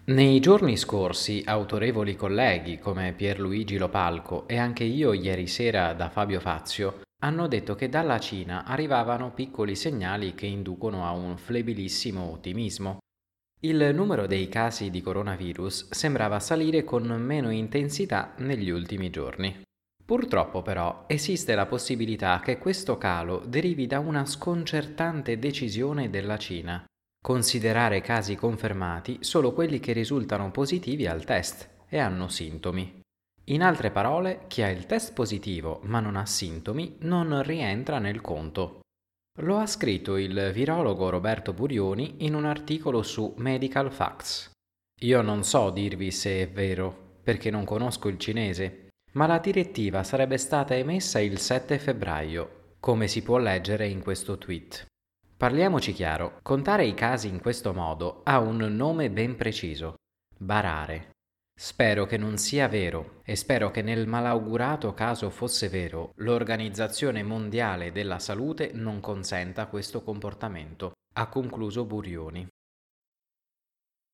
Nei giorni scorsi, autorevoli colleghi come Pierluigi Lopalco e anche io ieri sera da Fabio Fazio hanno detto che dalla Cina arrivavano piccoli segnali che inducono a un flebilissimo ottimismo. Il numero dei casi di coronavirus sembrava salire con meno intensità negli ultimi giorni. Purtroppo però esiste la possibilità che questo calo derivi da una sconcertante decisione della Cina: considerare casi confermati solo quelli che risultano positivi al test e hanno sintomi. In altre parole, chi ha il test positivo ma non ha sintomi non rientra nel conto. Lo ha scritto il virologo Roberto Burioni in un articolo su Medical Facts. Io non so dirvi se è vero, perché non conosco il cinese, ma la direttiva sarebbe stata emessa il 7 febbraio, come si può leggere in questo tweet. Parliamoci chiaro, contare i casi in questo modo ha un nome ben preciso: barare. Spero che non sia vero e spero che nel malaugurato caso fosse vero, l'Organizzazione Mondiale della Salute non consenta questo comportamento, ha concluso Burioni.